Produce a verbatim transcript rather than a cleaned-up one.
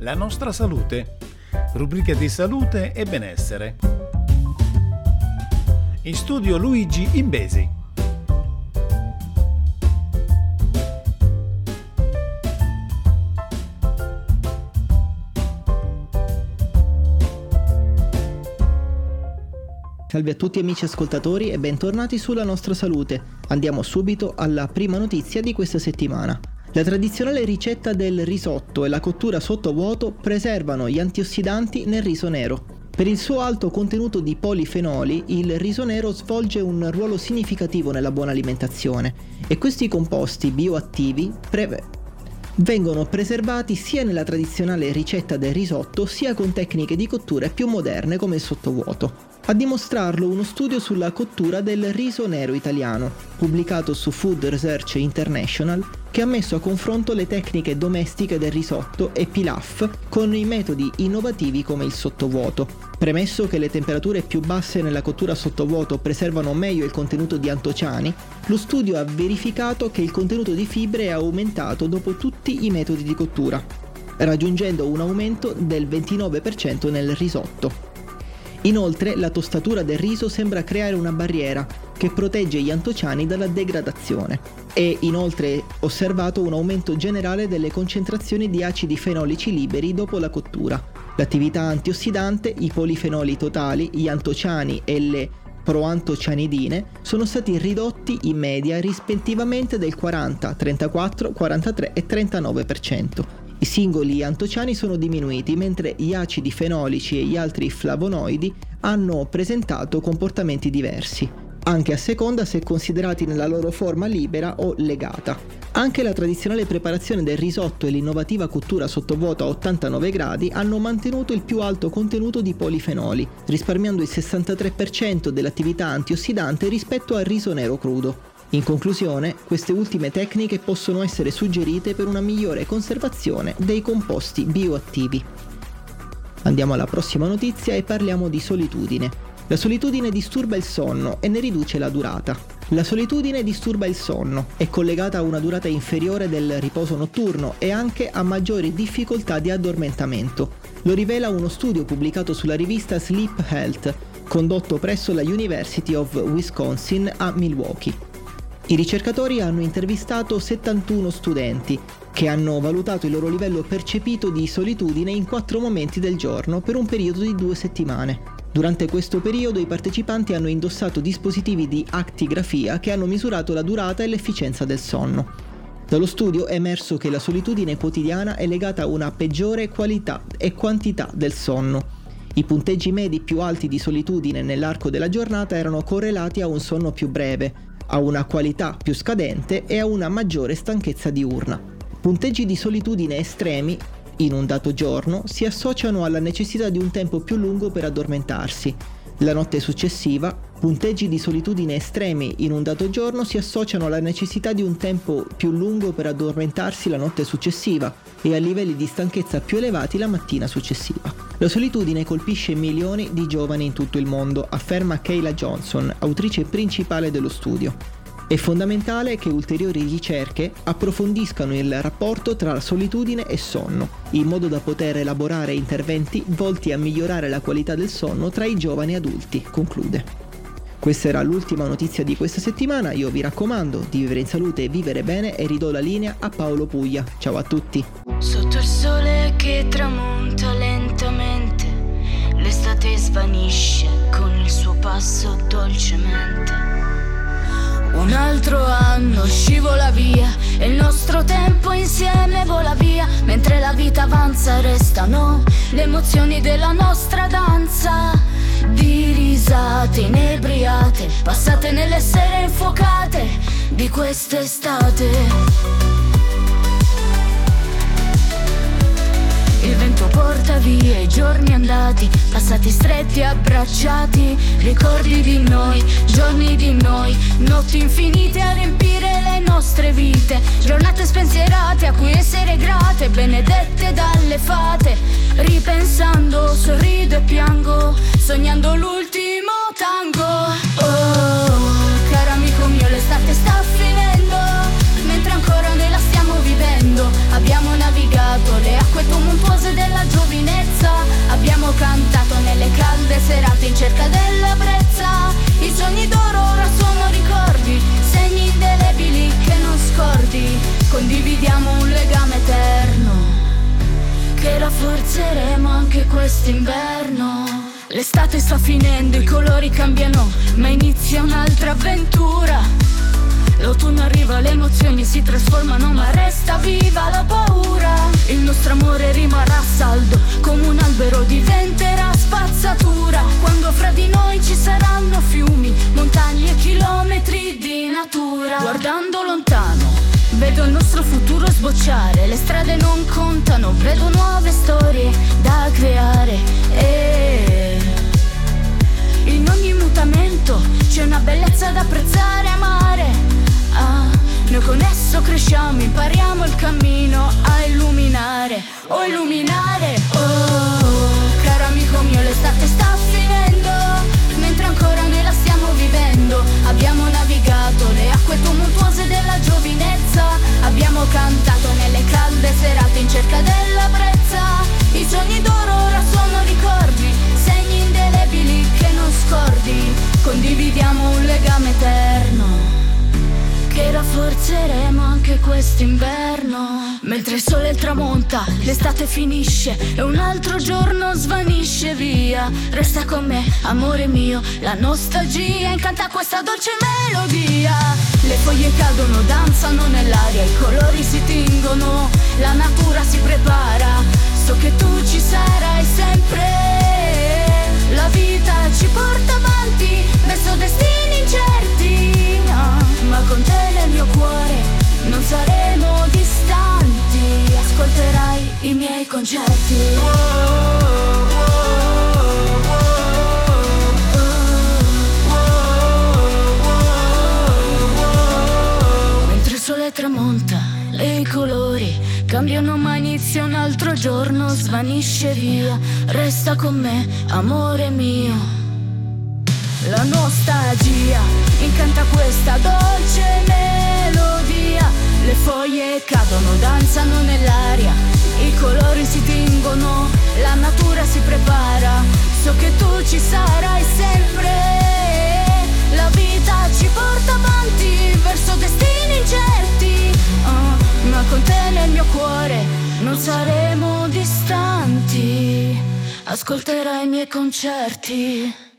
La nostra salute, rubrica di salute e benessere. In studio Luigi Imbesi. Salve a tutti amici ascoltatori e bentornati sulla nostra salute. Andiamo subito alla prima notizia di questa settimana. La tradizionale ricetta del risotto e la cottura sottovuoto preservano gli antiossidanti nel riso nero. Per il suo alto contenuto di polifenoli, il riso nero svolge un ruolo significativo nella buona alimentazione e questi composti bioattivi pre- vengono preservati sia nella tradizionale ricetta del risotto sia con tecniche di cottura più moderne come il sottovuoto. A dimostrarlo uno studio sulla cottura del riso nero italiano, pubblicato su Food Research International, che ha messo a confronto le tecniche domestiche del risotto e pilaf con i metodi innovativi come il sottovuoto. Premesso che le temperature più basse nella cottura sottovuoto preservano meglio il contenuto di antociani, lo studio ha verificato che il contenuto di fibre è aumentato dopo tutti i metodi di cottura, raggiungendo un aumento del ventinove per cento nel risotto. Inoltre, la tostatura del riso sembra creare una barriera che protegge gli antociani dalla degradazione. È inoltre osservato un aumento generale delle concentrazioni di acidi fenolici liberi dopo la cottura. L'attività antiossidante, i polifenoli totali, gli antociani e le proantocianidine sono stati ridotti in media rispettivamente del quaranta, trentaquattro, quarantatré e trentanove per cento. I singoli antociani sono diminuiti, mentre gli acidi fenolici e gli altri flavonoidi hanno presentato comportamenti diversi, anche a seconda se considerati nella loro forma libera o legata. Anche la tradizionale preparazione del risotto e l'innovativa cottura sottovuoto a ottantanove gradi hanno mantenuto il più alto contenuto di polifenoli, risparmiando il sessantatré per cento dell'attività antiossidante rispetto al riso nero crudo. In conclusione, queste ultime tecniche possono essere suggerite per una migliore conservazione dei composti bioattivi. Andiamo alla prossima notizia e parliamo di solitudine. La solitudine disturba il sonno e ne riduce la durata. La solitudine disturba il sonno, è collegata a una durata inferiore del riposo notturno e anche a maggiori difficoltà di addormentamento. Lo rivela uno studio pubblicato sulla rivista Sleep Health, condotto presso la University of Wisconsin a Milwaukee. I ricercatori hanno intervistato settantuno studenti che hanno valutato il loro livello percepito di solitudine in quattro momenti del giorno per un periodo di due settimane. Durante questo periodo i partecipanti hanno indossato dispositivi di actigrafia che hanno misurato la durata e l'efficienza del sonno. Dallo studio è emerso che la solitudine quotidiana è legata a una peggiore qualità e quantità del sonno. I punteggi medi più alti di solitudine nell'arco della giornata erano correlati a un sonno più breve, a una qualità più scadente e a una maggiore stanchezza diurna. Punteggi di solitudine estremi in un dato giorno si associano alla necessità di un tempo più lungo per addormentarsi. La notte successiva, punteggi di solitudine estremi in un dato giorno si associano alla necessità di un tempo più lungo per addormentarsi la notte successiva e a livelli di stanchezza più elevati la mattina successiva. La solitudine colpisce milioni di giovani in tutto il mondo, afferma Kayla Johnson, autrice principale dello studio. È fondamentale che ulteriori ricerche approfondiscano il rapporto tra solitudine e sonno, in modo da poter elaborare interventi volti a migliorare la qualità del sonno tra i giovani adulti, conclude. Questa era l'ultima notizia di questa settimana, io vi raccomando di vivere in salute e vivere bene e ridò la linea a Paolo Puglia. Ciao a tutti! Sotto il sole che tramonta lentamente, l'estate svanisce con il suo passo dolcemente. Un altro anno scivola via e il nostro tempo insieme vola via. Mentre la vita avanza restano le emozioni della nostra danza, di risate inebriate, passate nelle sere infuocate di quest'estate. Il vento porta via i giorni andati, passati stretti abbracciati, ricordi di noi, giorni di noi, notti infinite a riempire le nostre vite, giornate spensierate a cui essere grate, benedette dalle fate. Ripensando sorrido e piango, sognando l'ultimo tango. Oh, caro amico mio, l'estate sta finendo, mentre ancora noi la stiamo vivendo. Abbiamo navigato le acque tumultuose della cerca della brezza. I sogni d'oro ora sono ricordi, segni indelebili che non scordi. Condividiamo un legame eterno che rafforzeremo anche quest'inverno. L'estate sta finendo, i colori cambiano, ma inizia un'altra avventura. L'autunno arriva, le emozioni si trasformano, ma resta viva la paura. Il nostro amore rimarrà saldo, come un albero diventerà spazzatura. Quando fra di noi ci saranno fiumi, montagne e chilometri di natura. Guardando lontano, vedo il nostro futuro sbocciare. Le strade non contano, vedo nuove storie da creare. E in ogni mutamento c'è una bellezza da apprezzare e amare. Ah, noi con esso cresciamo, impariamo il cammino a illuminare, oh illuminare, oh. Caro amico mio, l'estate sta finendo, mentre ancora noi la stiamo vivendo. Abbiamo navigato le acque tumultuose della giovinezza, abbiamo cantato nelle calde serate in cerca della brezza. I sogni d'oro ora sono ricordi, segni indelebili che non scordi. Condividiamo un legame eterno che rafforzeremo anche quest'inverno. Mentre il sole tramonta, l'estate finisce e un altro giorno svanisce via. Resta con me, amore mio, la nostalgia incanta questa dolce melodia. Le foglie cadono, danzano nell'aria, i colori si tingono, la natura si prepara. So che tu ci sarai sempre, la vita ci porta avanti verso destini incerti, no, ma con te nel mio cuore non saremo distanti. Ascolterai i miei concerti. Oh, oh, oh, oh, oh. Mentre il sole tramonta e i colori cambiano, ma inizia un altro giorno, svanisce via. Resta con me, amore mio. La nostalgia incanta questa dolce melodia. Le foglie cadono, danzano nell'aria, i colori si tingono, la natura si prepara. So che tu ci sarai sempre, la vita ci porta avanti verso destini incerti, oh, ma con te nel mio cuore non saremo distanti. Ascolterai i miei concerti.